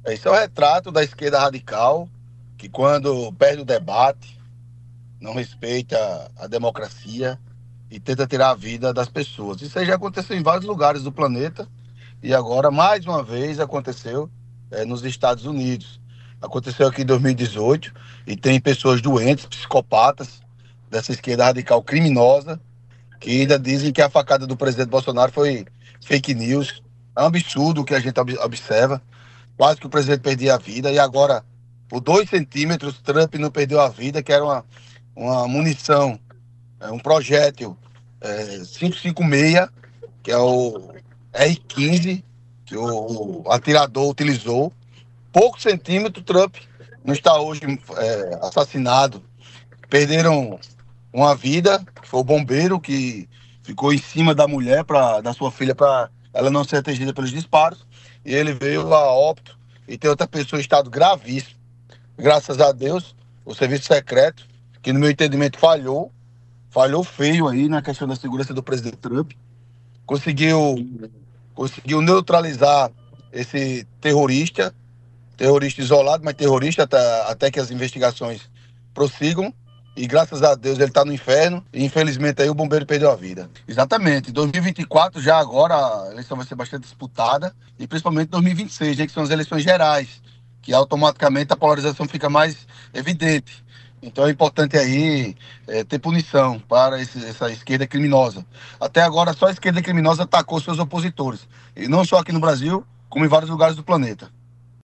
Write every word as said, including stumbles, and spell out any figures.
Esse é o retrato da esquerda radical, que quando perde o debate, não respeita a democracia e tenta tirar a vida das pessoas. Isso aí já aconteceu em vários lugares do planeta e agora, mais uma vez, aconteceu é, nos Estados Unidos. Aconteceu aqui em dois mil e dezoito e tem pessoas doentes, psicopatas, dessa esquerda radical criminosa, que ainda dizem que a facada do presidente Bolsonaro foi fake news. É um absurdo o que a gente observa. Quase que o presidente perdia a vida e agora, por dois centímetros, Trump não perdeu a vida, que era uma, uma munição, é, um projétil é, quinhentos e cinquenta e seis, que é o R quinze, que o, o atirador utilizou. Poucos centímetros, Trump não está hoje é, assassinado. Perderam uma vida, que foi o bombeiro que ficou em cima da mulher, pra, da sua filha, para ela não ser atingida pelos disparos. E ele veio a óbito. E tem outra pessoa em estado gravíssimo. Graças a Deus, o serviço secreto, que no meu entendimento falhou, falhou feio aí na questão da segurança do presidente Trump, conseguiu, conseguiu neutralizar esse terrorista, terrorista isolado, mas terrorista até, até que as investigações prossigam. E graças a Deus ele está no inferno. E infelizmente aí o bombeiro perdeu a vida. Exatamente. dois mil e vinte e quatro, já agora, a eleição vai ser bastante disputada. E principalmente dois mil e vinte e seis, né, que são as eleições gerais. Que automaticamente a polarização fica mais evidente. Então é importante aí é, ter punição para esse, essa esquerda criminosa. Até agora só a esquerda criminosa atacou seus opositores. E não só aqui no Brasil, como em vários lugares do planeta.